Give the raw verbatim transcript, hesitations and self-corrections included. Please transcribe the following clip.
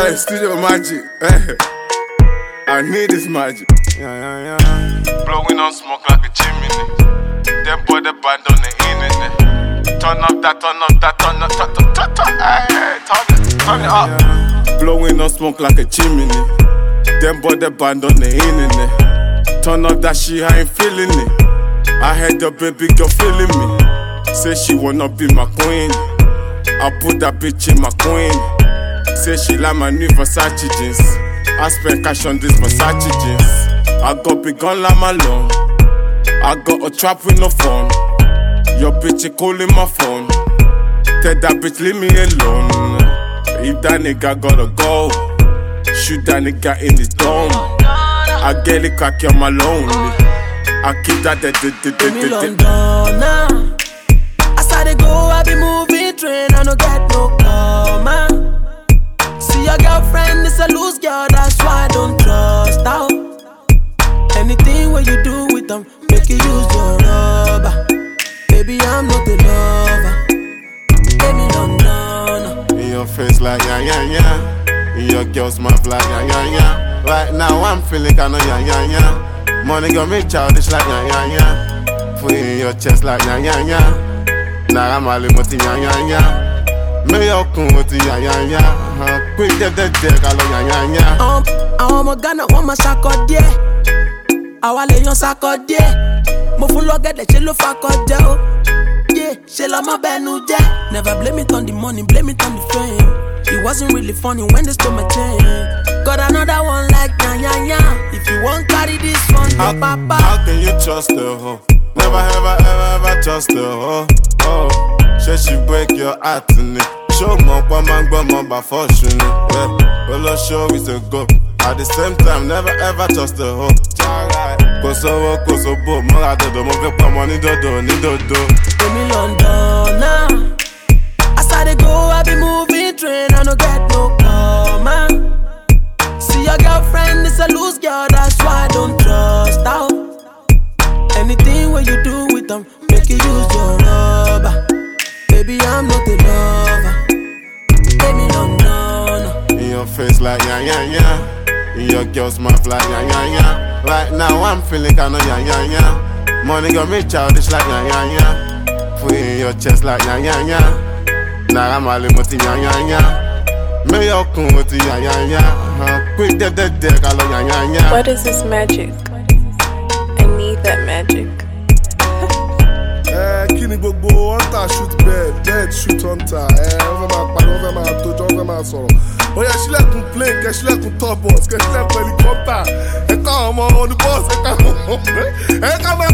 Hey, studio magic. Hey. I need this magic. Yeah, yeah, yeah. Blowing on smoke like a chimney. Them boy the band on the internet. Turn up that, turn up that, turn up, turn up, turn up, hey, turn it, turn it up. Yeah. Blowing on smoke like a chimney. Them boy the band on the internet. Turn up that shit, I ain't feeling it. I had the baby girl feeling me. Say she wanna be my queen. I put that bitch in my queen. Say she like my new Versace jeans. I spend cash on this Versace jeans. I got big gun like my loan. I got a trap with no phone. Your bitch is calling my phone. Tell that bitch leave me alone. If that nigga gotta go, shoot that nigga in his dome. I get it cocky on my lonely. I keep that dead, dead, dead, dead, dead, dead. As I dey go, I be moving train. I no get no karma. See your girlfriend is a loose girl, that's why I don't trust her. Anything what you do with them, make you use your rubber. Baby, I'm not a lover. Baby, no, no, no. In your face like yeah, yeah, yeah. In your girl's mouth like yeah, yeah, yeah. Right now I'm feeling kinda yeah, yeah, yeah. Money gon' make childish like yeah, yeah, yeah. Put it in your chest like yeah, yeah, yeah. Nah, I'm all moti yeah, yeah, yeah. Me yo kun moti yeah, yeah, yeah. Quick dead, dead, dead, kalo yeah, yeah, yeah. Um, I want my Ghana, want my sakode. I want lay on sakode. Mo full of get the chelo fakode. Yeah, she la my benu je. Never blame it on the money, blame it on the fame. It wasn't really funny when they stole my chain. Got another one like yeah, yeah, yeah. If you won't carry this one, how, papa. How can you trust her, hoe? Never, ever, ever, ever trust her, hoe. Oh, she she break your heart in it. Show my woman, but my by fortune. Yeah, well, the show is a go. At the same time, never ever trust her, hoe. Koso, koso, bo, more do, more vepa money do do, ni do do. I'm in London now. As I dey go, I be moving train. I no get no karma. See your girlfriend is a loose girl, that's why I don't trust her. Anything what you do with them, make you use your rubber. Baby, I'm not a lover. Baby, no, no, no. In your face like yeah, yeah, yeah. In your girl's mouth like yeah, yeah, yeah. Right now I'm feeling kinda yeah, yeah, yeah. Money gon' make childish like yeah, yeah, yeah. Put it in your chest like yeah, yeah, yeah. Nah, I'm all moti yeah, yeah, yeah. Me yo kun moti yeah, yeah, yeah. Quick dead, dead, dead, kalo yeah, yeah, yeah. What is this magic? I need that magic. Eh, kini gbogbo hunter shoot bird, bird shoot hunter. Eh, wọ́n fẹ́ máa parí, wọ́n fẹ́ máa tójọ́, wọ́n fẹ́ máa sọ̀rọ̀. Oya ṣílẹ̀kùn plane, kẹ́ ṣílẹ̀kùn top box, kẹ́ ṣílẹ̀kùn helicopter. Ẹ ká ọmọ on the bus, ẹ ká ọmọ ẹ ká máa